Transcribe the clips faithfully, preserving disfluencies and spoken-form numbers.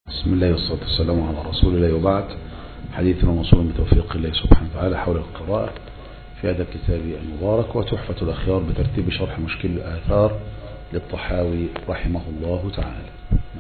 بسم الله والصلاة والسلام على رسول الله، وبعد. حديثنا موصول بتوفيق الله سبحانه وتعالى حول القراءة في هذا الكتاب المبارك وتحفة الأخيار بترتيب شرح مشكل الآثار للطحاوي رحمه الله تعالى.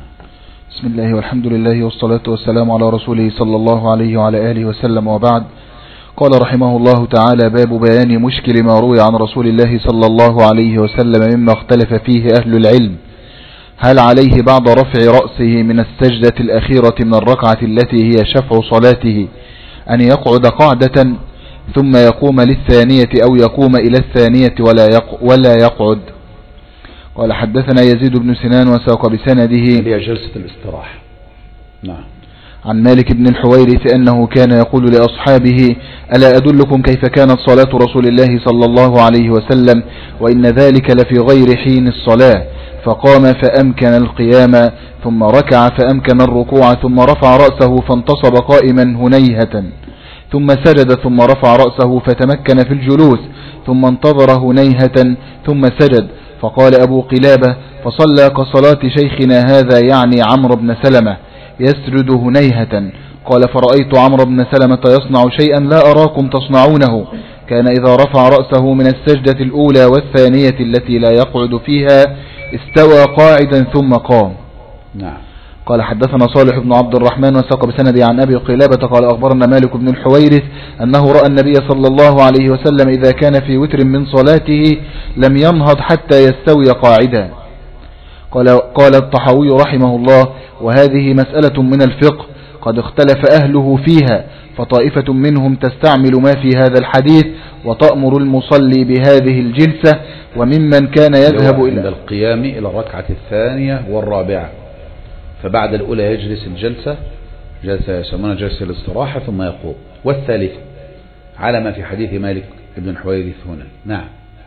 بسم الله والحمد لله والصلاة والسلام على رسوله صلى الله عليه وعلى آله وسلم، وبعد. قال رحمه الله تعالى: باب بيان مشكل ما روي عن رسول الله صلى الله عليه وسلم مما اختلف فيه أهل العلم. هل عليه بعد رفع رأسه من السجدة الأخيرة من الركعة التي هي شفع صلاته أن يقعد قعدة ثم يقوم للثانية أو يقوم إلى الثانية ولا يقعد؟ قال: حدثنا يزيد بن سنان وساق بسنده هي جلسة الاستراحة. نعم. عن مالك بن الحويرث أنه كان يقول لأصحابه: ألا أدلكم كيف كانت صلاة رسول الله صلى الله عليه وسلم، وإن ذلك لفي غير حين الصلاة. فقام فأمكن القيام، ثم ركع فأمكن الركوع، ثم رفع رأسه فانتصب قائما هنيهة، ثم سجد، ثم رفع رأسه فتمكن في الجلوس، ثم انتظر هنيهة، ثم سجد. فقال أبو قلابة: فصلى كصلاة شيخنا هذا، يعني عمرو بن سلمة، يسجد هنيهة. قال: فرأيت عمرو بن سلمة يصنع شيئا لا أراكم تصنعونه، كان إذا رفع رأسه من السجدة الأولى والثانية التي لا يقعد فيها استوى قاعدا ثم قام. نعم. قال: حدثنا صالح بن عبد الرحمن وساق بسندي عن أبي قلابة قال: أخبرنا مالك بن الحويرث أنه رأى النبي صلى الله عليه وسلم إذا كان في وتر من صلاته لم ينهض حتى يستوي قاعدا. قال, قال الطحاوي رحمه الله: وهذه مسألة من الفقه قد اختلف أهله فيها، فطائفة منهم تستعمل ما في هذا الحديث وتأمر المصلي بهذه الجلسة، وممن كان يذهب إلى القيام إلى الركعة الثانية والرابعة، فبعد الأولى يجلس الجلسة جلسة يسمونها جلسة الاستراحة ثم يقوم، والثالثة على ما في حديث مالك بن الحويرث هنا. نعم.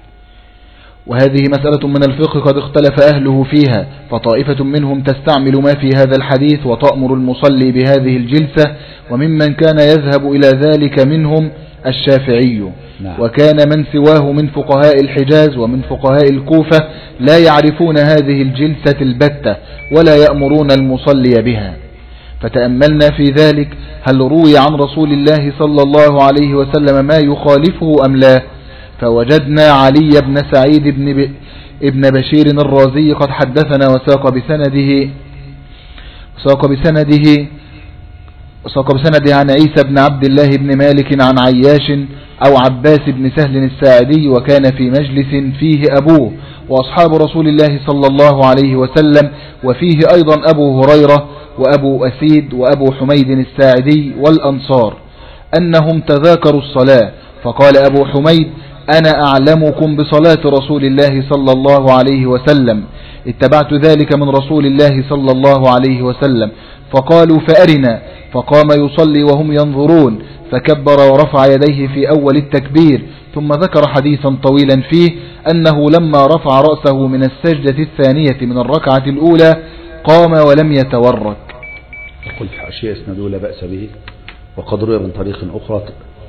وهذه مسألة من الفقه قد اختلف أهله فيها، فطائفة منهم تستعمل ما في هذا الحديث وتأمر المصلي بهذه الجلسة، وممن كان يذهب إلى ذلك منهم الشافعي. نعم. وكان من سواه من فقهاء الحجاز ومن فقهاء الكوفة لا يعرفون هذه الجلسة البتة ولا يأمرون المصلي بها. فتأملنا في ذلك هل روي عن رسول الله صلى الله عليه وسلم ما يخالفه أم لا؟ فوجدنا علي بن سعيد بن, ب... ابن بشير الرازي قد حدثنا وساق بسنده وساق بسنده وساق بسنده عن عيسى بن عبد الله بن مالك عن عياش أو عباس بن سهل الساعدي، وكان في مجلس فيه أبوه وأصحاب رسول الله صلى الله عليه وسلم، وفيه أيضا أبو هريرة وأبو أسيد وأبو حميد الساعدي والأنصار، أنهم تذاكروا الصلاة. فقال أبو حميد: أنا أعلمكم بصلاة رسول الله صلى الله عليه وسلم، اتبعت ذلك من رسول الله صلى الله عليه وسلم. فقالوا: فأرنا. فقام يصلي وهم ينظرون، فكبر ورفع يديه في أول التكبير، ثم ذكر حديثا طويلا فيه أنه لما رفع رأسه من السجدة الثانية من الركعة الأولى قام ولم يتورك. يقول في حاشية اسناده لا بأس به، وقد روي من طريق أخرى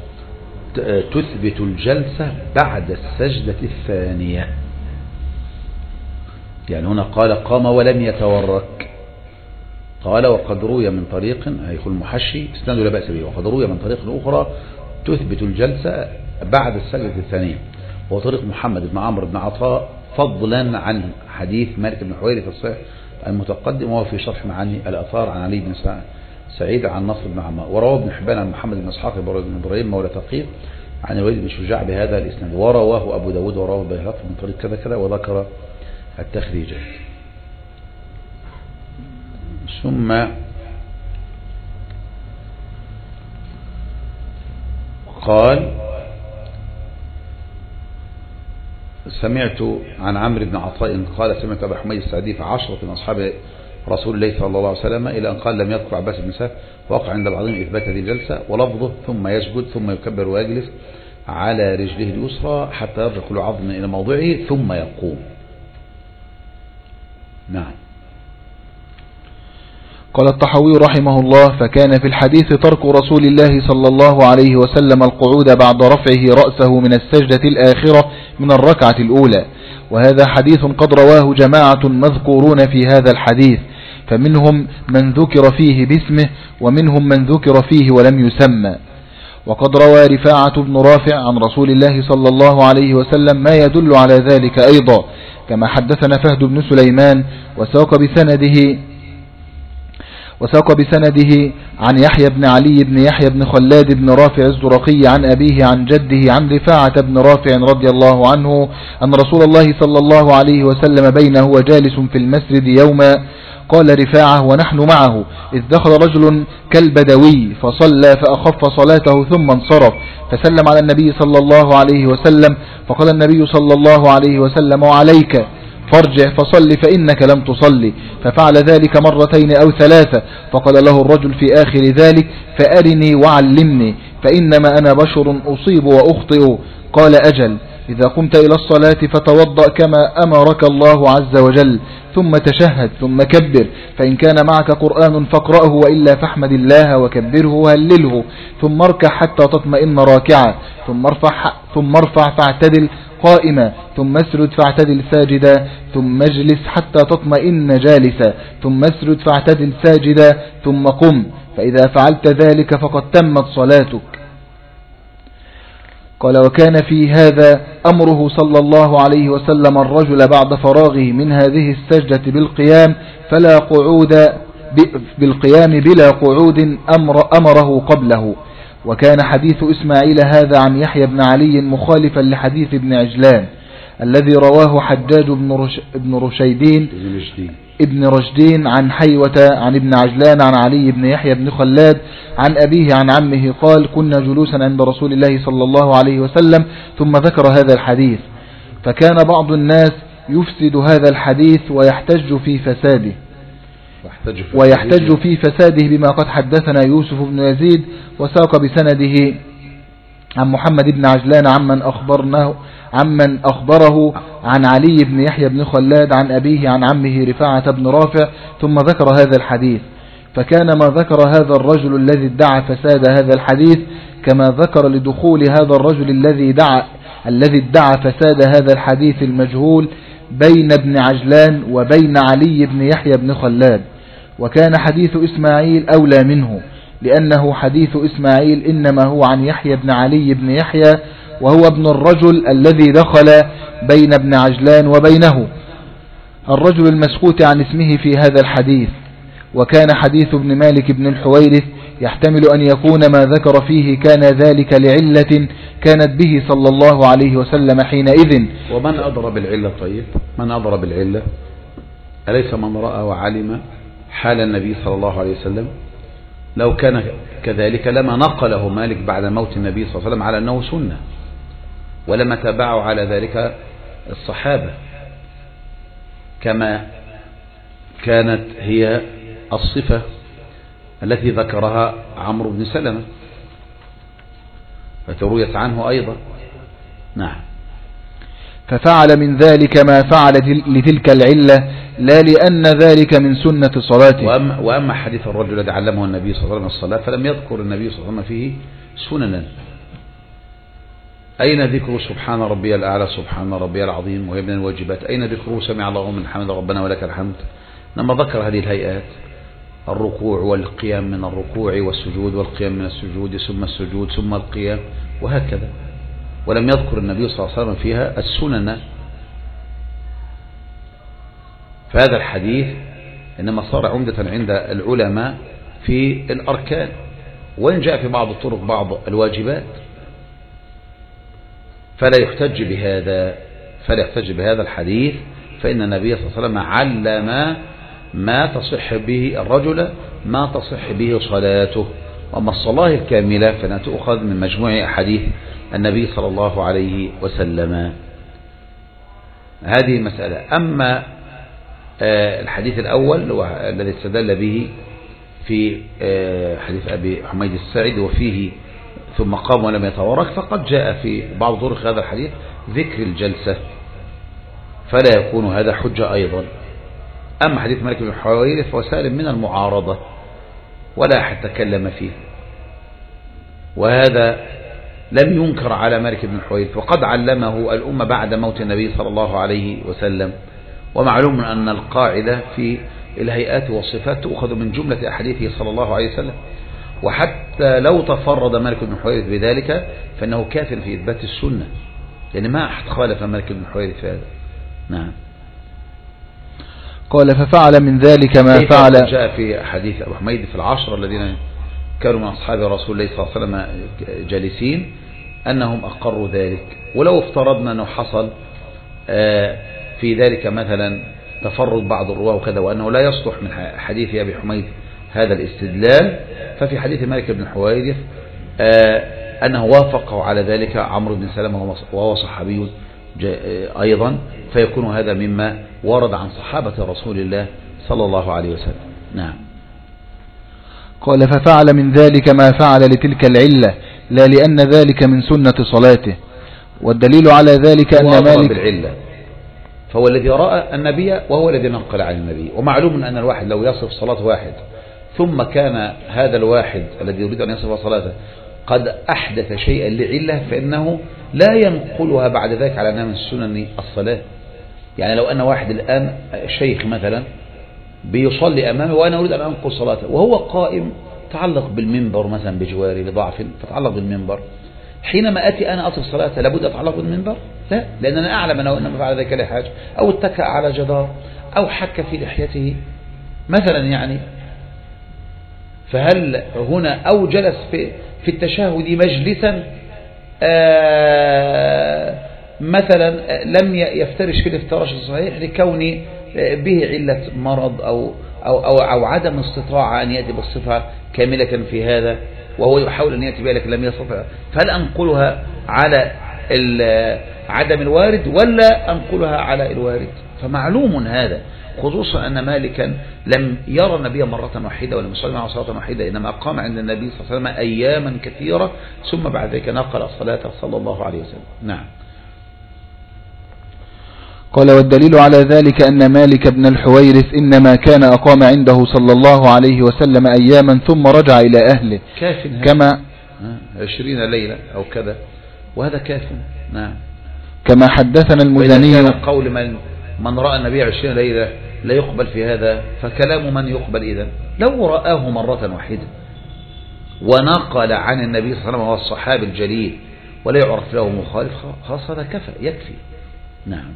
تثبت الجلسة بعد السجدة الثانية، يعني هنا قال قام ولم يتورك. قال: وقد روي من طريق، هيقول المحشي اسناده لا بأس به، وقد روي من طريق أخرى تثبت الجلسة بعد السجدة الثانية، وهو طريق محمد بن عمرو بن عطاء، فضلا عن حديث مالك بن حويرث الصحيح المتقدم، وهو في شرح معاني الآثار عن علي بن سعيد عن نصر بن عمار. ورواه ابن حبان عن محمد بن اسحاق بن ابراهيم مولى تقيق عن الوليد بن شجاع بهذا الاسناد، ورواه ابو داود ورواه البيهقي من طريق كذا كذا، وذكر التخريجات. ثم قال: سمعت عن عمرو بن عطاء قال: سمعت أبا حميد السعدي في عشرة من أصحاب رسول الله صلى الله عليه وسلم، إلى أن قال: لم يذكر عباس بن سهل، وقع عند العظيم إثبات هذه الجلسة، ولفظه: ثم يسجد ثم يكبر ويجلس على رجله اليسرى حتى يرجع كل عظم إلى موضعه ثم يقوم. نعم. قال الطحاوي رحمه الله: فكان في الحديث ترك رسول الله صلى الله عليه وسلم القعود بعد رفعه رأسه من السجدة الآخرة من الركعة الأولى، وهذا حديث قد رواه جماعة مذكورون في هذا الحديث، فمنهم من ذكر فيه باسمه ومنهم من ذكر فيه ولم يسمى. وقد روى رفاعة بن رافع عن رسول الله صلى الله عليه وسلم ما يدل على ذلك أيضا، كما حدثنا فهد بن سليمان وساق بسنده وساق بسنده عن يحيى بن علي بن يحيى بن خلاد بن رافع الزرقي عن أبيه عن جده عن رفاعة بن رافع رضي الله عنه أن رسول الله صلى الله عليه وسلم بينه وجالس في المسجد يوما قال رفاعة ونحن معه إذ دخل رجل كالبدوي فصلى فأخف صلاته ثم انصرف فسلم على النبي صلى الله عليه وسلم فقال النبي صلى الله عليه وسلم وعليك فارجع فصل فإنك لم تصلي، ففعل ذلك مرتين أو ثلاثة فقال له الرجل في آخر ذلك فأرني وعلمني فإنما أنا بشر أصيب وأخطئ. قال أجل، إذا قمت إلى الصلاة فتوضأ كما أمرك الله عز وجل ثم تشهد ثم كبر، فإن كان معك قرآن فاقرأه وإلا فاحمد الله وكبره وهلله، ثم اركع حتى تطمئن راكعا، ثم ارفع, ثم ارفع فاعتدل قائما، ثم اسجد فاعتدل ساجدا، ثم اجلس حتى تطمئن جالسا، ثم اسجد فاعتدل ساجدا، ثم قم، فإذا فعلت ذلك فقد تمت صلاتك. قال وكان في هذا أمره صلى الله عليه وسلم الرجل بعد فراغه من هذه السجدة بالقيام فلا قعود بالقيام بلا قعود أمر أمره قبله. وكان حديث إسماعيل هذا عن يحيى بن علي مخالفا لحديث ابن عجلان الذي رواه حجاج بن, رش بن رشيدين ابن رشدين عن حيوة عن ابن عجلان عن علي بن يحيى بن خلاد عن أبيه عن عمه قال كنا جلوسا عند رسول الله صلى الله عليه وسلم ثم ذكر هذا الحديث، فكان بعض الناس يفسد هذا الحديث ويحتج في فساده ويحتج في فساده بما قد حدثنا يوسف بن يزيد وساق بسنده عن محمد بن عجلان عمن أخبرناه عمن أخبره عن علي بن يحيى بن خلاد عن أبيه عن عمه رفاعة بن رافع ثم ذكر هذا الحديث، فكان ما ذكر هذا الرجل الذي ادعى فساد هذا الحديث كما ذكر لدخول هذا الرجل الذي دعا الذي ادعى فساد هذا الحديث المجهول بين ابن عجلان وبين علي بن يحيى بن خلاد. وكان حديث إسماعيل أولى منه لأنه حديث إسماعيل إنما هو عن يحيى بن علي بن يحيى وهو ابن الرجل الذي دخل بين ابن عجلان وبينه الرجل المسكوت عن اسمه في هذا الحديث. وكان حديث ابن مالك بن الحويرث يحتمل أن يكون ما ذكر فيه كان ذلك لعلة كانت به صلى الله عليه وسلم حينئذ. ومن أضر بالعلة؟ طيب من أضر بالعلة؟ أليس من رأى وعلم حال النبي صلى الله عليه وسلم؟ لو كان كذلك لما نقله مالك بعد موت النبي صلى الله عليه وسلم على أنه سنة، ولما تابعوا على ذلك الصحابة كما كانت هي الصفة التي ذكرها عمرو بن سلمة فترويت عنه أيضا. نعم. ففعل من ذلك ما فعل لتلك العلة لا لأن ذلك من سنة صلاته. وأما, وأما حديث الرجل الذي علمه النبي صلى الله عليه وسلم الصلاة فلم يذكر النبي صلى الله عليه وسلم فيه سننا. أين ذكر سبحان ربي الأعلى سبحان ربي العظيم وهي من الواجبات؟ أين ذكره سمع الله من حمد ربنا ولك الحمد؟ لما ذكر هذه الهيئات الركوع والقيام من الركوع والسجود والقيام من السجود ثم السجود ثم القيام وهكذا، ولم يذكر النبي صلى الله عليه وسلم فيها السنن. فهذا الحديث إنما صار عمدة عند العلماء في الأركان، وإن جاء في بعض الطرق بعض الواجبات فلا يحتج بهذا فلا يحتج بهذا الحديث، فإن النبي صلى الله عليه وسلم علم ما تصح به الرجل ما تصح به صلاته. وأما الصلاة الكاملة فإنها تؤخذ من مجموع أحاديث النبي صلى الله عليه وسلم. هذه مسألة. أما الحديث الأول الذي استدل به في حديث أبي حميد الساعدي وفيه ثم قام ولم يتورك، فقد جاء في بعض طرق هذا الحديث ذكر الجلسة، فلا يكون هذا حجة أيضا. أما حديث مالك بن الحويرث فهو سالم من المعارضة ولا أحد تكلم فيه، وهذا لم ينكر على مالك بن الحويرث، وقد علمه الأمة بعد موت النبي صلى الله عليه وسلم. ومعلوم أن القاعدة في الهيئات والصفات تؤخذ من جملة أحاديثه صلى الله عليه وسلم. وحتى لو تفرد مالك بن حويرث بذلك فإنه كافر في إثبات السنة، لأن ما أحد خالف مالك بن حويرث في هذا. نعم. قال ففعل من ذلك ما فعل. جاء في حديث أبو حميد في العشرة الذين كانوا من أصحاب رسول الله صلى الله عليه وسلم جالسين أنهم أقروا ذلك. ولو افترضنا أنه حصل في ذلك مثلا تفرد بعض الرواه وكذا وأنه لا يصلح من حديث أبي حميد هذا الاستدلال، ففي حديث مالك بن حويرث أنه وافقه على ذلك عمرو بن سلمة وهو صحابي أيضا، فيكون هذا مما ورد عن صحابة رسول الله صلى الله عليه وسلم. نعم. قال ففعل من ذلك ما فعل لتلك العلة لا لأن ذلك من سنة صلاته. والدليل على ذلك أن مالك بالعلة، فهو الذي رأى النبي وهو الذي نقل عن النبي. ومعلوم أن الواحد لو يصف صلاة واحد ثم كان هذا الواحد الذي يريد أن يصف صلاته قد أحدث شيئا لعلة فإنه لا ينقلها بعد ذلك على أنها من سنن الصلاة. يعني لو أن واحد الآن شيخ مثلا بيصلي أمامي وأنا أريد أن أنقل صلاته وهو قائم تعلق بالمنبر مثلا بجواري لضعف فتعلق بالمنبر، حينما أتي أنا أصف صلاته لابد أتعلق بالمنبر؟ لا، لأن أنا أعلم أنه إنما فعل ذلك لحاجة، أو اتكأ على جدار أو حك في لحيته مثلا يعني. فهل هنا أو جلس في في التشهد مجلسا مثلا لم يفترش في الافتراش الصحيح لكون به علة مرض أو أو أو, أو عدم استطاعة أن يأتي بالصفة كاملة في هذا وهو يحاول أن يأتي بها لكن لم يستطع، فهل أنقلها على عدم الوارد ولا أنقلها على الوارد؟ فمعلوم هذا، خصوصا أن مالكا لم يرى النبي مرة واحدة ولم يصلي معه صلاة واحدة، إنما أقام عند النبي صلى الله عليه وسلم أياما كثيرة ثم بعد ذلك نقل الصلاة صلى الله عليه وسلم. نعم. قال والدليل على ذلك أن مالك بن الحويرث إنما كان أقام عنده صلى الله عليه وسلم أياما ثم رجع إلى أهله كما عشرين ليلة أو كذا، وهذا كاف. نعم. كما حدثنا المزني. كان قول من من رأى النبي عشرين ليلة لا يقبل في هذا، فكلام من يقبل إذن؟ لو رآه مرة واحدة ونقل عن النبي صلى الله عليه وسلم وهو الصحابي الجليل ولا يعرف له مخالف خاص هذا كفى يكفي. نعم.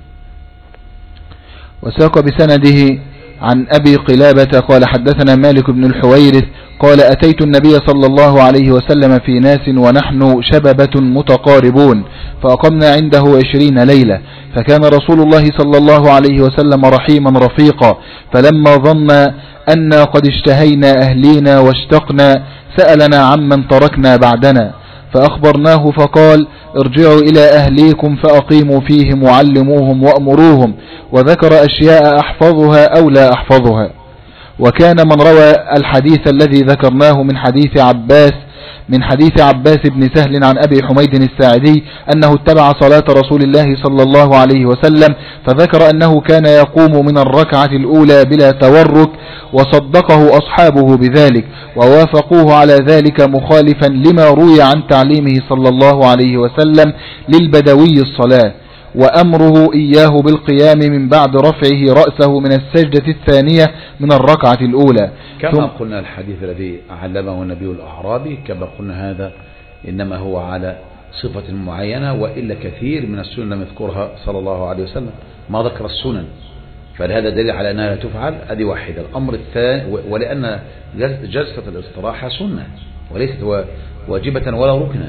وساق بسنده عن أبي قلابة قال حدثنا مالك بن الحويرث قال أتيت النبي صلى الله عليه وسلم في ناس ونحن شببة متقاربون فأقمنا عنده عشرين ليلة، فكان رسول الله صلى الله عليه وسلم رحيما رفيقا، فلما ظن أن قد اشتهينا أهلينا واشتقنا سألنا عمن تركنا بعدنا، فأخبرناه فقال ارجعوا إلى أهليكم فأقيموا فيهم وعلموهم وأمروهم، وذكر أشياء أحفظها أو لا أحفظها. وكان من روى الحديث الذي ذكرناه من حديث عباس من حديث عباس بن سهل عن أبي حميد الساعدي أنه اتبع صلاة رسول الله صلى الله عليه وسلم، فذكر أنه كان يقوم من الركعة الأولى بلا تورك، وصدقه أصحابه بذلك ووافقوه على ذلك مخالفا لما روي عن تعليمه صلى الله عليه وسلم للبدوي الصلاة وأمره إياه بالقيام من بعد رفعه رأسه من السجدة الثانية من الركعة الأولى. كما قلنا الحديث الذي علمه النبي الأعرابي كما قلنا هذا إنما هو على صفة معينة، وإلا كثير من السنن لم يذكرها صلى الله عليه وسلم ما ذكر السنن، فهذا دليل على أنها لا تفعل. هذه واحدة. الأمر الثاني ولأن جلسة الاستراحة سنة وليست واجبة ولا ركنا.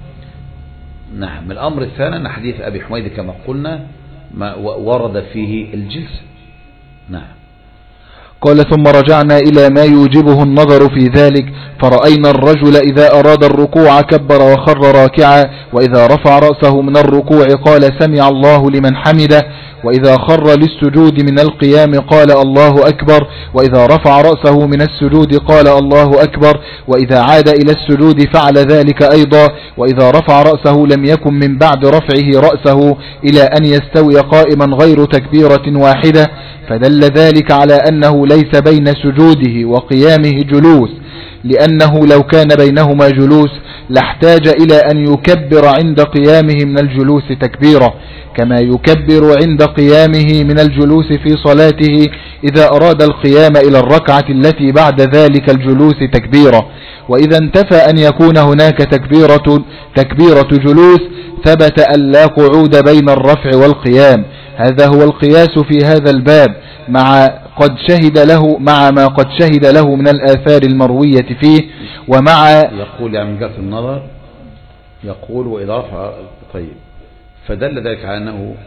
نعم. الأمر الثاني أن حديث أبي حميد كما قلنا ما ورد فيه الجلسة. نعم. قال ثم رجعنا إلى ما يوجبه النظر في ذلك، فرأينا الرجل إذا أراد الركوع كبر وخر راكعا، وإذا رفع رأسه من الركوع قال سمع الله لمن حمده، وإذا خر للسجود من القيام قال الله أكبر، وإذا رفع رأسه من السجود قال الله أكبر، وإذا عاد إلى السجود فعل ذلك أيضا، وإذا رفع رأسه لم يكن من بعد رفعه رأسه إلى أن يستوي قائما غير تكبيرة واحدة، فدل ذلك على أنه ليس بين سجوده وقيامه جلوس، لأنه لو كان بينهما جلوس لاحتاج إلى أن يكبر عند قيامه من الجلوس تكبيرا، كما يكبر عند قيامه من الجلوس في صلاته إذا أراد القيام إلى الركعة التي بعد ذلك الجلوس تكبيرا. وإذا انتفى أن يكون هناك تكبيرة, تكبيرة جلوس ثبت أن لا قعود بين الرفع والقيام. هذا هو القياس في هذا الباب مع قد شهد له مع ما قد شهد له من الآثار المروية فيه. ومع يقول يعني من جهة النظر يقول وإذا رفع طيب فدل ذلك على أنه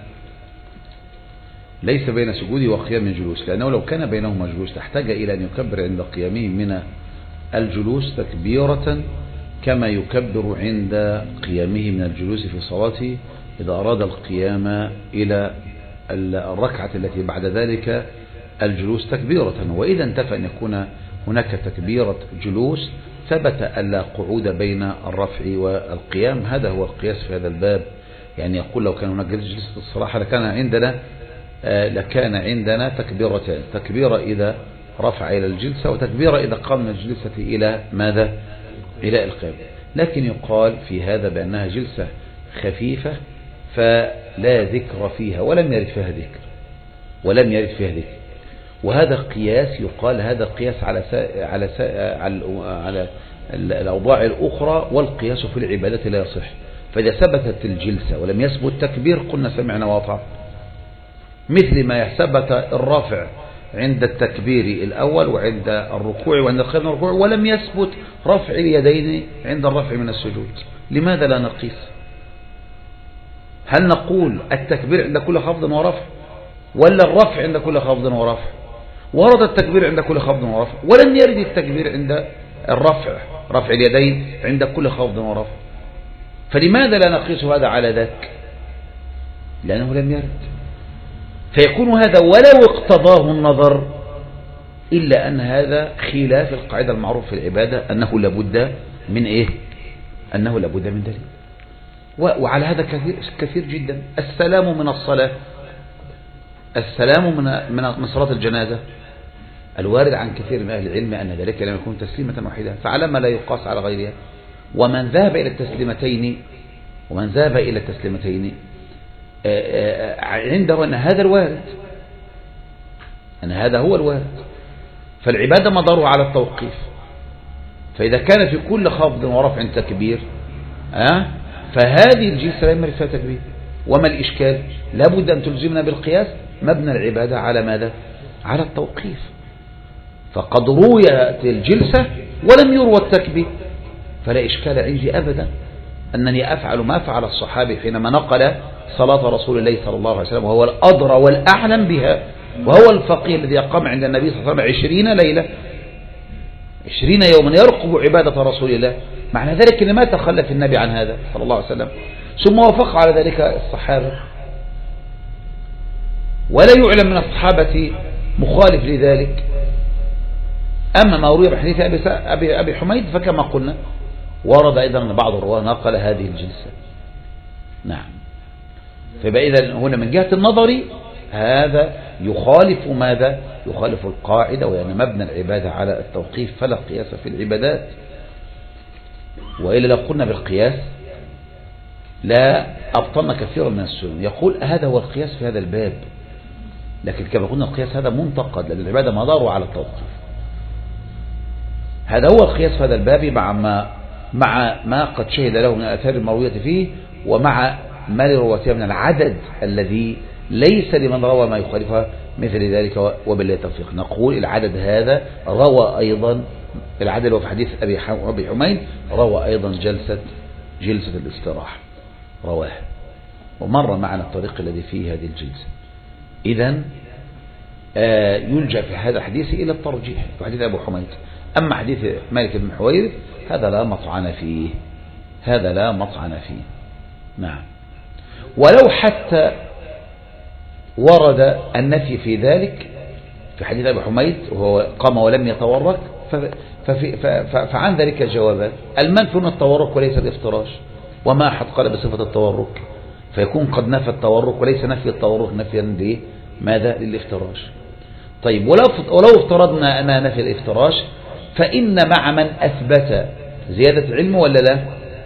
ليس بين سجوده وقيام الجلوس، لأنه لو كان بينهما جلوس تحتاج إلى أن يكبر عند قيامه من الجلوس تكبيرة كما يكبر عند قيامه من الجلوس في صلاته إذا أراد القيام إلى الركعة التي بعد ذلك الجلوس تكبيرة. وإذا انتفى أن يكون هناك تكبيرة جلوس ثبت ألا قعود بين الرفع والقيام. هذا هو القياس في هذا الباب. يعني يقول لو كان هناك جلسة الصراحة لكان عندنا لكان عندنا تكبيرتان، تكبيرة إذا رفع إلى الجلسة وتكبيرة إذا قام من الجلسة إلى ماذا؟ إلى القيام. لكن يقال في هذا بأنها جلسة خفيفة فلا ذكر فيها ولم يرد فيها ذكر ولم يرد فيها ذكر وهذا قياس يقال هذا قياس على سا على سا على, على الأوضاع الأخرى، والقياس في العبادة لا يصح. فإذا ثبتت الجلسة ولم يثبت تكبير قلنا سمعنا واطع، مثل ما ثبت الرفع عند التكبير الأول وعند الركوع وعند القيام من الركوع ولم يثبت رفع اليدين عند الرفع من السجود. لماذا لا نقيس؟ هل نقول التكبير عند كل خفض ورفع ولا الرفع عند كل خفض ورفع؟ ورد التكبير عند كل خفض ورفع ولم يرد التكبير عند الرفع رفع اليدين عند كل خفض ورفع، فلماذا لا نقيس هذا على ذاك؟ لأنه لم يرد. فيكون هذا ولو اقتضاه النظر إلا أن هذا خلاف القاعدة المعروف في العبادة أنه لابد من إيه؟ أنه لابد من دليل. وعلى هذا كثير, كثير جدا. السلام من الصلاة، السلام من من صلاة الجنازة الوارد عن كثير من أهل العلم أن ذلك لم يكن تسليمة واحدة، فعلما لا يقاس على غيرها. ومن ذهب إلى التسليمتين ومن ذهب إلى التسليمتين عنده أن هذا الوارد، أن هذا هو الوارد، فالعبادة مدارها على التوقيف. فإذا كان في كل خفض ورفع تكبير أه؟ فهذه الجلسة لا يمر فيها تكبير. وما الإشكال؟ لابد أن تلزمنا بالقياس مبنى العبادة على ماذا؟ على التوقيف. فقد رويت الجلسة ولم يروى التكبير، فلا إشكال عندي أبدا أنني أفعل ما فعل الصحابي حينما نقل صلاة رسول الله صلى الله عليه وسلم، وهو الأدرى والأعلم بها، وهو الفقيه الذي أقام عند النبي صلى الله عليه وسلم عشرين ليلة عشرين يوما يرقب عبادة رسول الله. معنى ذلك أن ما تخلف النبي عن هذا صلى الله عليه وسلم، ثم وافق على ذلك الصحابة، ولا يعلم من الصحابة مخالف لذلك. أما ما روي بحديث أبي, أبي حميد فكما قلنا ورد أيضا أن بعض الرواة نقل هذه الجلسة. نعم. فيبقى إذا هنا من جهة النظر هذا يخالف ماذا؟ يخالف القاعدة، ويعني مبنى العبادة على التوقيف فلا قياس في العبادات. وإلا لو قلنا بالقياس لا أبطلنا كثيرا من السنن. يقول هذا هو القياس في هذا الباب، لكن كما قلنا القياس هذا منتقد لأن العبادة مداره على التوقيف. هذا هو القياس في هذا الباب مع ما مع ما قد شهد له من الآثار المروية فيه، ومع ما لرواتها من العدد الذي ليس لمن روى ما يخالفها مثل ذلك. وبالله التوفيق. نقول العدد هذا روى أيضا العدد وفي حديث أبي حميد روى أيضا جلسة جلسة الاستراحة رواه، ومر معنا الطريق الذي فيه هذه الجلسة. إذن آه يلجأ في هذا الحديث إلى الترجيح في حديث أبو حميد. أما حديث مالك بن حويرث هذا لا مطعن فيه، هذا لا مطعن فيه. نعم. ولو حتى ورد النفي في ذلك في حديث أبي حميد وهو قام ولم يتورك، فعن ذلك جوابات. المنفي من التورك وليس الافتراش، وما أحد قال بصفة التورك، فيكون قد نفى التورك وليس نفي التورك نفيا لماذا؟ للافتراش. طيب ولو ولو افترضنا أنها نفي الافتراش، فإن مع من أثبت زيادة علم ولا لا؟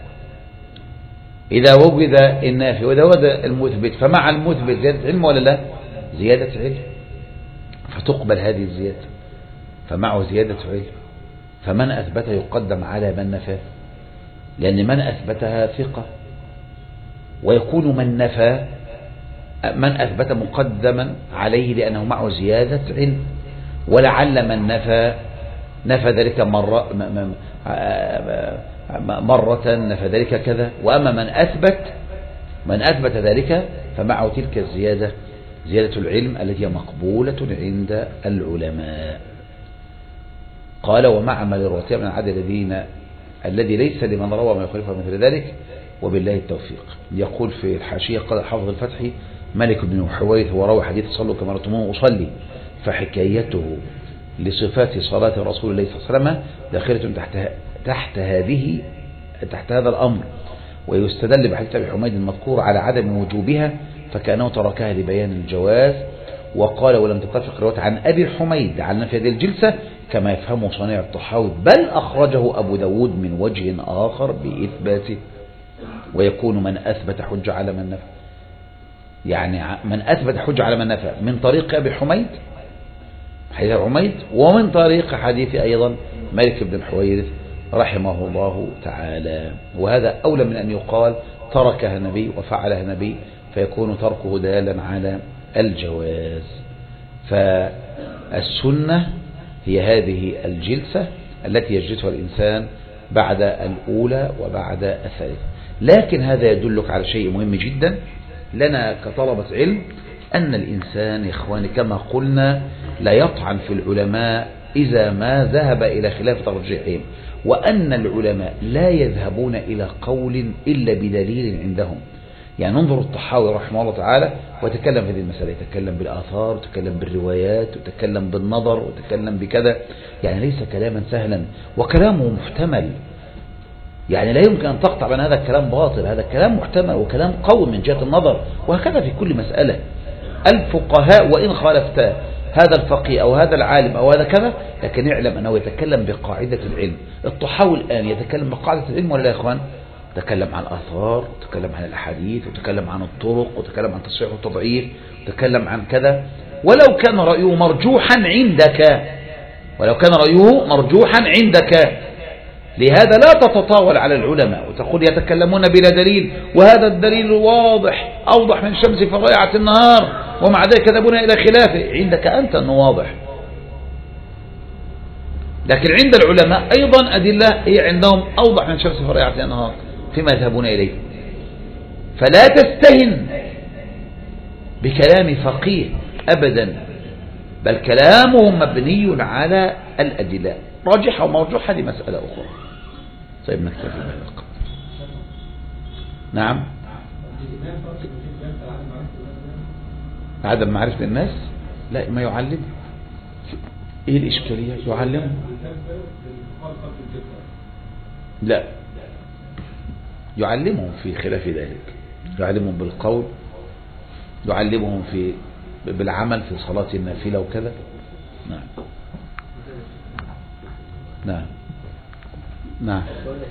إذا وجد النافي وإذا وجد المثبت، فمع المثبت زيادة علم ولا لا؟ زيادة علم، فتقبل هذه الزيادة، فمعه زيادة علم، فمن أثبت يقدم على من نفى، لأن من أثبتها ثقة، ويكون من نفى من أثبت مقدما عليه لأنه معه زيادة علم، ولعل من نفى نفى ذلك مرة مرة نفى ذلك كذا، وأما من أثبت من أثبت ذلك فمعه تلك الزيادة زيادة العلم التي هي مقبولة عند العلماء. قال ومع ما للرتيب من العدد الذين الذي ليس لمن روى ما يخالفه مثل ذلك، وبالله التوفيق. يقول في الحاشية قال حافظ الفتح مالك بن حويرث وروى حديث صلوا كما رأيتموني أصلي، فحكايته لصفات صلاة رسول الله صلى الله عليه وسلم داخلة تحت تحت هذه تحت هذا الأمر، ويستدل بحديث أبي حميد المذكور على عدم وجوبها، فكأنه تركها لبيان الجواز. وقال ولم تتفق رواية عن أبي حميد على نفي هذه الجلسة كما يفهمه صنيع الطحاوي، بل أخرجه أبو داود من وجه آخر بإثباته، ويكون من أثبت حجة على من نفى، يعني من أثبت حجة على من نفى من طريق أبي حميد حديث أبي حميد، ومن طريق حديث أيضا مالك بن الحويرث رحمه الله تعالى. وهذا أولى من أن يقال تركها النبي وفعلها النبي، فيكون تركه دالا على الجواز. فالسنة هي هذه الجلسة التي يجلسها الإنسان بعد الأولى وبعد الثالثة. لكن هذا يدلك على شيء مهم جدا لنا كطلبة علم، أن الإنسان يا إخواني كما قلنا لا يطعن في العلماء إذا ما ذهب إلى خلاف ترجيحهم، وأن العلماء لا يذهبون إلى قول إلا بدليل عندهم. يعني ننظر الطحاوي رحمه الله تعالى وتكلم في هذه المسألة، يتكلم بالآثار وتكلم بالروايات وتكلم بالنظر وتكلم بكذا، يعني ليس كلاما سهلا وكلامه محتمل، يعني لا يمكن أن تقطع بأن هذا الكلام باطل، هذا الكلام محتمل وكلام قوي من جهة النظر. وهكذا في كل مسألة الفقهاء وإن خالفت هذا الفقيه أو هذا العالم أو هذا كذا، لكن يعلم أنه يتكلم بقاعدة العلم. الطحاوي الآن يتكلم بقاعدة العلم ولا لا يا إخوان؟ تكلم عن الآثار، وتكلم عن الأحاديث، وتكلم عن الطرق، وتكلم عن تصحيح والتضعيف، وتكلم عن كذا، ولو كان رأيه مرجوحا عندك ولو كان رأيه مرجوحا عندك. لهذا لا تتطاول على العلماء وتقول يتكلمون بلا دليل، وهذا الدليل واضح أوضح من الشمس في رائعة النهار، ومع ذلك يذهبون إلى خلافه. عندك أنت أنه واضح، لكن عند العلماء أيضا أدلة هي عندهم أوضح من الشمس في رائعة النهار فيما يذهبون إليه. فلا تستهن بكلام فقيه أبدا، بل كلامهم مبني على الأدلة، راجحة ومرجوحة هذه مسألة أخرى. طيب نكتفي بهذا القدر. نعم، عدم معرفة الناس، لا ما يعلم. ايه الإشكالية؟ يعلم؟ لا، يعلمهم في خلاف ذلك، يعلمهم بالقول، يعلمهم في بالعمل في صلاة النافلة وكذا. نعم نعم نعم.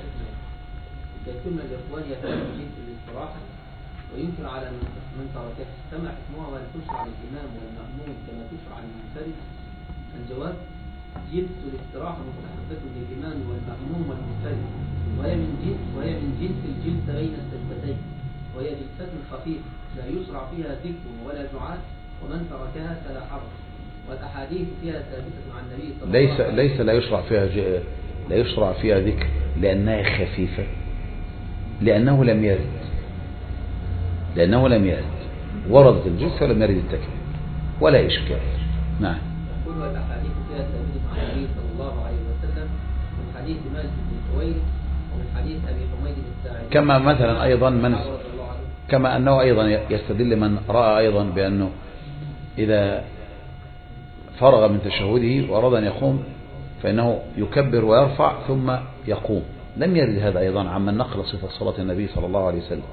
كنا الإخوان يتعلم جنس الاستراحة وينكر على من تركه، كما حكمها ولا تشرع الإمام والمأموم كما تشرع المنفرد. الجواب: جنس الاستراحة مستحبة للإمام والمأموم والمنفرد، وهي من جنس وهي من جنس الجلسة بين السجدتين، وهي جلسة خفيفة لا يشرع فيها ذكر ولا دعاء، ومن تركها فلا حرج. والأحاديث فيها ثابتة عن النبي صلى الله عليه وسلم. ليس ليس لا يشرع فيها ج... لا يشرع فيها ذكر لأنها خفيفة، لأنه لم يرد لأنه لم يرد وردت الجلسة ولم يرد التكبير ولا إشكال. نعم. كل الأحاديث فيها ثابتة عن النبي صلى الله عليه وسلم، من حديث مالك بن الحويرث ومن حديث أبي حميد الساعدي. كما مثلا أيضا من كما أنه أيضا يستدل من رأى أيضا بأنه إذا فرغ من تشهده وأراد أن يقوم فإنه يكبر ويرفع ثم يقوم. لم يرد هذا أيضا عمن نقل صفة صلاة النبي صلى الله عليه وسلم،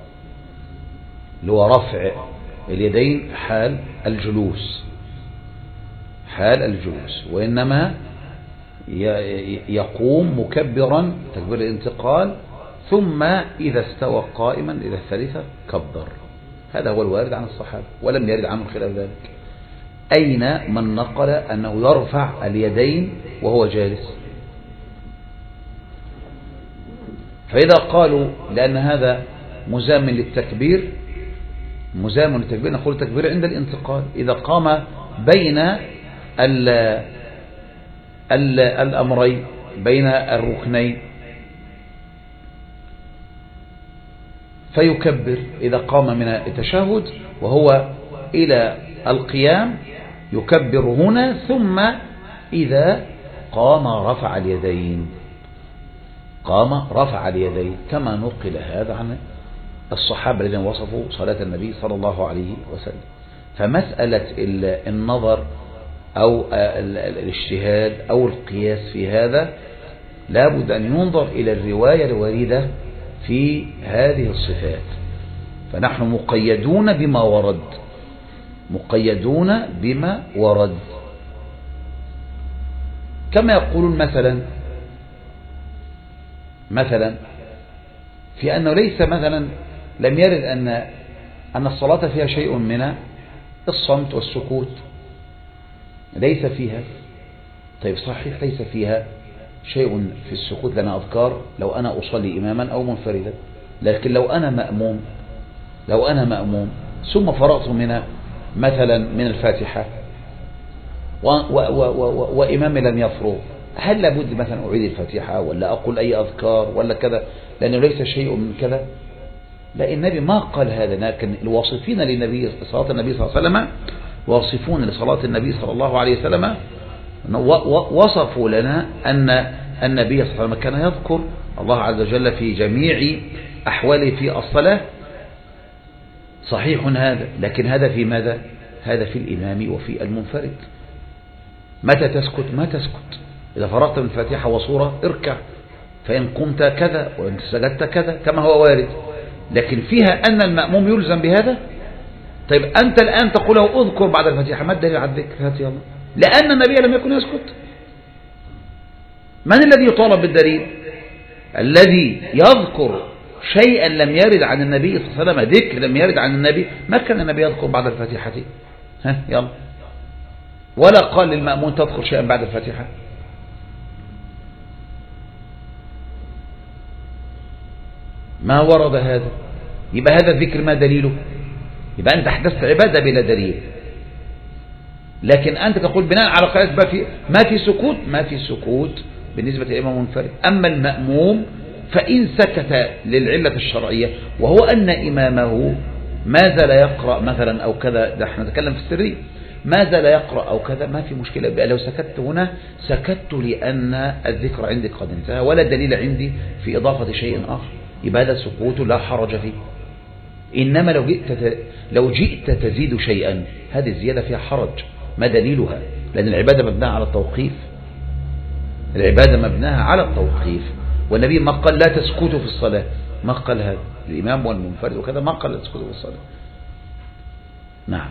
اللي هو رفع اليدين حال الجلوس حال الجلوس، وإنما يقوم مكبرا تكبير الانتقال، ثم إذا استوى قائما إلى الثالثة كبر. هذا هو الوارد عن الصحابة، ولم يرد عنهم خلاف ذلك. أين من نقل أنه يرفع اليدين وهو جالس؟ فإذا قالوا لأن هذا مزامن للتكبير، مزامن للتكبير، نقول التكبير عند الانتقال إذا قام بين ال ال الأمرين، بين الركنين فيكبر. إذا قام من التشهد وهو إلى القيام يكبر هنا، ثم إذا قام رفع اليدين، قام رفع اليدين، كما نقل هذا عن الصحابة الذين وصفوا صلاة النبي صلى الله عليه وسلم. فمسألة النظر أو الاجتهاد أو القياس في هذا لابد أن ينظر إلى الرواية الواردة في هذه الصفات. فنحن مقيدون بما ورد، مقيدون بما ورد. كما يقولون مثلا مثلا في أنه ليس مثلا لم يرد أن أن الصلاة فيها شيء من الصمت والسكوت، ليس فيها. طيب صحيح ليس فيها شيء في السكوت لنا أذكار لو أنا أصلي إماما أو منفردا، لكن لو أنا مأموم لو أنا مأموم ثم فرغت من مثلا من الفاتحة وإمامي لم يفرغ، هل لابد مثلا أعيد الفاتحة ولا أقول أي أذكار ولا كذا لأنه ليس شيء من كذا؟ لا، النبي ما قال هذا. لكن الواصفين للنبي صلاة النبي صلى الله عليه وسلم، واصفون لصلاة النبي صلى الله عليه وسلم، وصفوا لنا أن النبي صلى الله عليه وسلم كان يذكر الله عز وجل في جميع أحواله في الصلاة. صحيح هذا، لكن هذا في ماذا؟ هذا في الإمام وفي المنفرد. متى تسكت؟ ما تسكت. إذا فرغت من الفاتحة وصورة اركع، فإن قمت كذا وإن سجدت كذا كما هو وارد. لكن فيها أن المأموم يلزم بهذا. طيب أنت الآن تقول له اذكر بعد الفاتحة، ما الدليل على الذكر؟ هات يلا. لأن النبي لم يكن يسكت. من الذي يطالب بالدليل؟ الذي يذكر شيئا لم يرد عن النبي صلى الله عليه وسلم، ذكر لم يرد عن النبي. ما كان النبي يذكر بعد الفاتحة؟ ها يلا. ولا قال للمأمون تذكر شيئا بعد الفاتحة. ما ورد هذا. يبقى هذا الذكر ما دليله؟ يبقى أنت أحدثت عبادة بلا دليل. لكن أنت تقول بناء على قياس ما في ما في سكوت، ما في سكوت بالنسبة للإمام منفرد. أما المأموم فإن سكت للعلة الشرعية وهو أن إمامه ما زال يقرأ مثلا أو كذا، ده احنا نتكلم في السرية، ما زال يقرأ أو كذا، ما في مشكلة. بقى لو سكت هنا سكت لأن الذكر عندي قد انتهى ولا دليل عندي في إضافة شيء آخر، يبقى هذا سكوت لا حرج فيه. إنما لو جئت لو جئت تزيد شيئا، هذه الزيادة فيها حرج. ما دليلها؟ لأن العبادة مبناها على التوقيف، العبادة مبناها على التوقيف. والنبي ما قال لا تسكتوا في الصلاة، ما قال هذا. الإمام والمنفرد وكذا ما قال لا تسكتوا في الصلاة. نعم.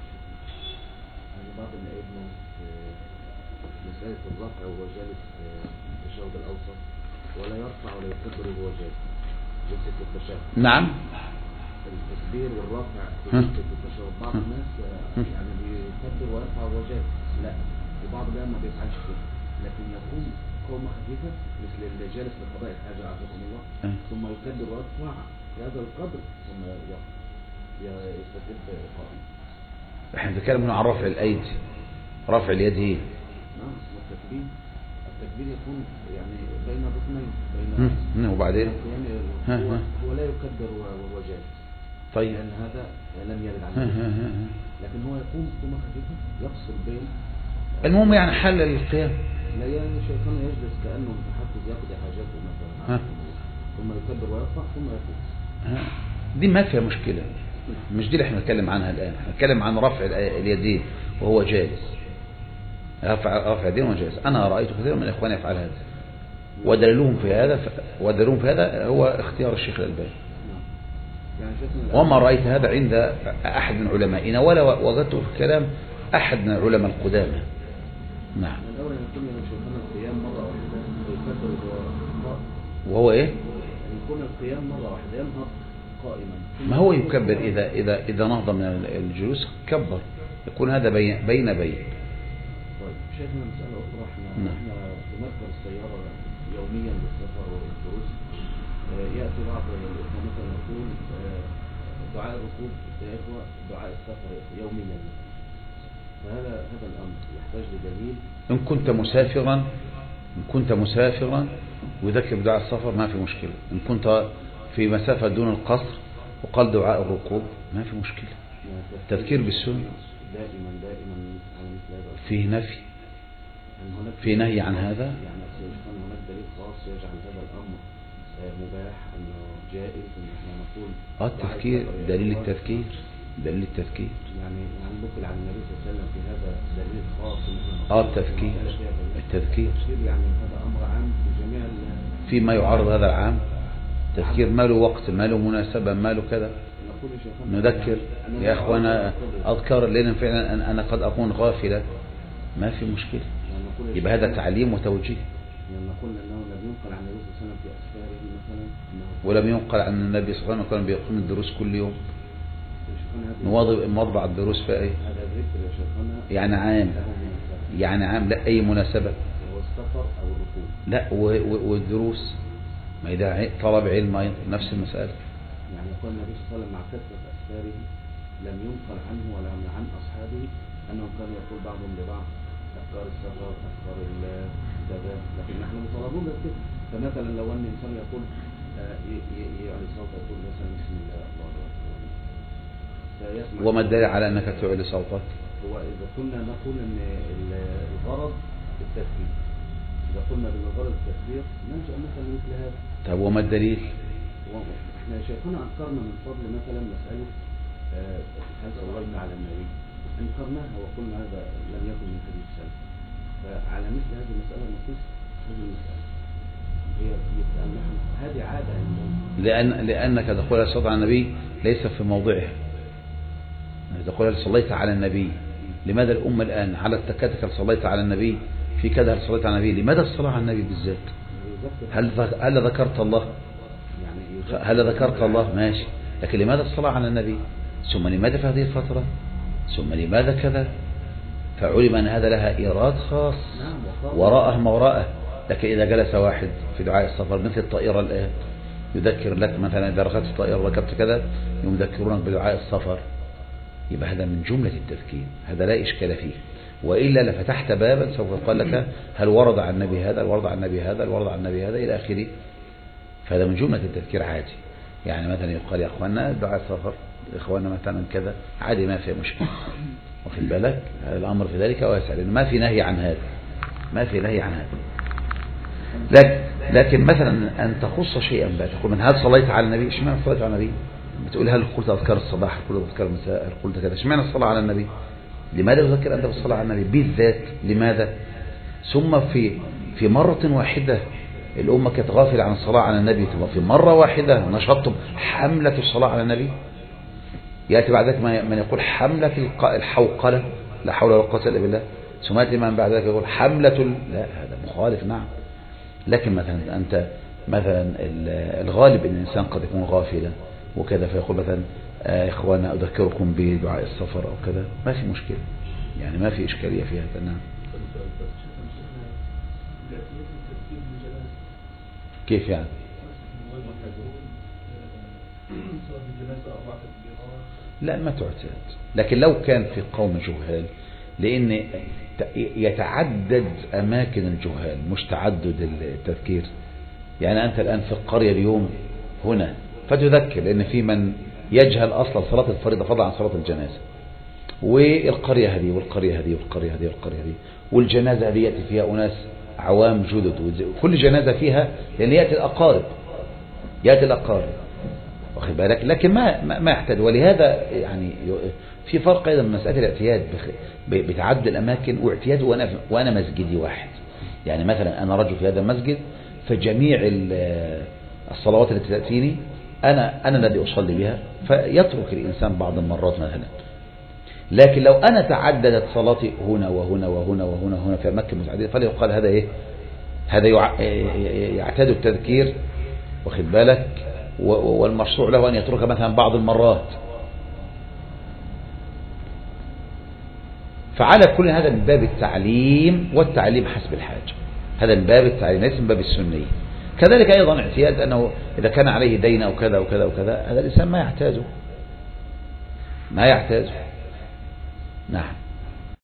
بعض الأئمة في مسألة الرفع وهو جالس في التشهد الأوسط ولا يرفع ولا يكبر وهو جالس جلسة التشهد. نعم. التكبير والرفع في جلسة التشهد بعض الناس يعني بيكبر ويرفع وهو جالس، لا، وبعض الأئمة ما بيفعلش كده، لكن يقوم قومة خفيفة مثل اللي جالس لقضاء الحاجة عزكم الله، ثم يكبر ويرفع في هذا القدر ثم يستتب قائما. احنا بنتكلم هنا عن رفع الايدي، رفع اليد هي نعم. التكبير التكبير يكون يعني بين الركنين بين وبعدين يعني هو, هو لا يكبر وهو جالس. طيب لأن هذا لم يرد عنه، لكن هو يقوم قومة خفيفة يفصل بين. المهم يعني حل القيام. لا يعني شيطان يجلس كأنه متحفظ يقضي حاجاته مثلا ثم يكبر ويرفع ثم يفوت. دي ما فيها مشكلة، مش دي اللي احنا نتكلم عنها الآن. احنا نتكلم عن رفع اليدين وهو جالس، رفع رفع اليدين وهو جالس. أنا رأيت كثير من الإخوان يفعل هذا، ودليلهم في هذا ف... ودليلهم في هذا هو اختيار الشيخ الألباني. وما رأيت هذا عند أحد من علمائنا ولا وجدته في كلام أحد من العلماء القدامى. نعم. الأول يكون شيخنا القيام مرة واحدة ويكبر وهو وهو إيه؟ يكون القيام مرة واحدة ينهض قائما. ما هو يكبر إذا إذا إذا نهض من الجلوس كبر، يكون هذا بين بين بين. طيب شيخنا مسألة أخرى، احنا نعم. احنا بنركب السيارة يوميا للسفر والدروس، آه، يأتي بعض الإخوة مثلا يقول آه، دعاء الركوب يا إخوة دعاء السفر يوميا، فهذا هذا الأمر يحتاج لدليل. إن كنت مسافرا إن كنت مسافرا وذكر دعاء السفر ما في مشكلة. إن كنت في مسافة دون القصر وقال دعاء الركوب ما في مشكلة. تذكير بالسنة دائما دائما على مثل هذا. فيه نفي يعني هناك في نهي عن هذا. يعني يكون هناك دليل خاص يجعل هذا الأمر آه، مباح أنه جائز أن احنا نقول اه التذكير دليل التذكير دليل التذكير يعني يعني نقل عن النبي صلى الله عليه وسلم في هذا دليل خاص. اه التذكير التذكير يعني هذا أمر عام لجميع ال- فيما يعارض هذا العام. تذكير ما له وقت ما له مناسبة ما له كذا. نقول يا شيخنا نذكر أننا يا أخوانا نقول- أذكار لأن فعلا أنا- أنا قد أكون غافلة ما في مشكلة. يعني نقول يا يبقى هذا شيخنا- تعليم وتوجيه. يعني نقول أنه لم ينقل عن النبي صلى الله عليه وسلم في أسفاره مثلا أنه ولم ينقل عن النبي صلى الله عليه وسلم كان بيقوم الدروس كل يوم. يا شيخنا هذه- نواظب مطبع الدروس في ايه هذا ذكر يا شيخنا يعني عام له مناسبة. يعني عام لا أي مناسبة هو السفر أو الركوب. لا و- و- والدروس ما إذا ع- طلب علم أيضا نفس المسألة. يعني يقول النبي صلى الله عليه وسلم مع كثرة أسفاره لم ينقل عنه ولا عن أصحابه أنهم كانوا يقول بعضهم لبعض أفكار السفر أفكار الكذا، لكن نحن مطالبون بكده. فمثلا لو أن إنسان يقول آه، ي- ي- يعني صوت يقول مثلا بسم الله الله أكبر فيسمع. وما الدليل على أنك تعلي صوتك؟ هو إذا كنا نقول أن ال- الغرض التكبير، إذا قلنا بالغرض التكبير نلجأ مثلا مثل هذا. طب وما الدليل؟ احنا شايفين انكرنا من فضل مثلا مسألة آه، هل صلينا على النبي، انكرناها وقلنا هذا لم يكن من حديث السلف. فعلى مثل هذه المسألة نقص هذه المسألة هي يبقى نحن هذه عادة عندنا. لأن لأنك تقول الصلاة على النبي ليس في موضعها. تقول هل صليت على النبي، لماذا الأمة الآن على التكاتك هل صليت على النبي، في كذا هل صليت على النبي، لماذا الصلاة على النبي بالذات؟ يذكر- هل ذ- هل ذكرت الله؟ يعني يذكر- هل ذكرت الله ماشي، لكن لماذا الصلاة على النبي؟ ثم لماذا في هذه الفترة؟ ثم لماذا كذا؟ فعلم أن هذا لها إيراد خاص نعم وقال- وراءه ما وراءه. لكن إذا جلس واحد في دعاء السفر مثل الطائرة الآن يذكر لك مثلا إذا ركبت في الطائرة ركبت كذا يذكرونك بدعاء السفر، يبقى هذا من جملة التذكير، هذا لا إشكال فيه. وإلا لفتحت بابا سوف يقال لك هل ورد عن النبي هذا، هل ورد عن النبي هذا، هل ورد عن النبي هذا إلى آخره. فهذا من جملة التذكير عادي. يعني مثلا يقال يا أخواننا دعاء السفر، إخواننا مثلا كذا عادي ما في مشكلة. واخد بالك هذا الأمر في ذلك واسع لأنه ما في نهي عن هذا، ما في نهي عن هذا. لكن, لكن مثلا أن تخص شيئا بقى تقول من هل صليت على النبي، اشمعنى صليت على النبي؟ بتقول هل قلت أذكار الصباح، هل قلت أذكار المساء، هل قلت كذا، اشمعنى الصلاة على النبي؟ لماذا تذكر أنت بالصلاة على النبي بالذات؟ لماذا؟ ثم في في مرة واحدة الأمة كانت غافلة عن الصلاة على النبي، ثم في مرة واحدة نشطتم حملة الصلاة على النبي. يأتي بعد ذلك من يقول حملة الحوقلة لا حول ولا قوة إلا بالله، ثم يأتي من بعد ذلك يقول حملة ال... لا هذا مخالف. نعم لكن مثلا أنت مثلا الغالب أن الإنسان قد يكون غافلا وكذا فيقول مثلا آه إخوانا أذكركم بدعاء السفر أو كذا، ما في مشكلة يعني ما في إشكالية في هذا. نعم كيف يعني؟ لا ما تعتاد، لكن لو كان في قوم جهال، لأن يتعدد أماكن الجهال مش تعدد التذكير. يعني أنت الآن في القرية اليوم هنا فتذكر لأن في من يجهل أصلا صلاة الفريضة فضلا عن صلاة الجنازة، والقرية هذه والقرية هذه والقرية هذه والقرية هذه والجنازة هذه يأتي فيها أناس عوام جدد، كل جنازة فيها لأن يأتي الأقارب يأتي الأقارب واخد بالك، لكن ما ما يحتاج. ولهذا يعني في فرق أيضا من مسألة الاعتياد بتعدد الأماكن واعتياد وأنا وأنا مسجدي واحد. يعني مثلا أنا رجل في هذا المسجد فجميع الصلوات التي تأتيني أنا أنا الذي أصلي بها، فيترك الإنسان بعض المرات مثلا لكن لو أنا تعددت صلاتي هنا وهنا وهنا وهنا وهنا في أماكن متعددة فلا يقال هذا إيه هذا يعتاد التذكير، واخد بالك، والمشروع له أن يترك مثلا بعض المرات. فعلى كل هذا من باب التعليم، والتعليم حسب الحاجة، هذا من باب التعليم ليس من باب السنية. كذلك أيضا اعتياد أنه إذا كان عليه دين أو كذا وكذا وكذا، هذا الإنسان ما يحتاجه ما يحتاجه نعم.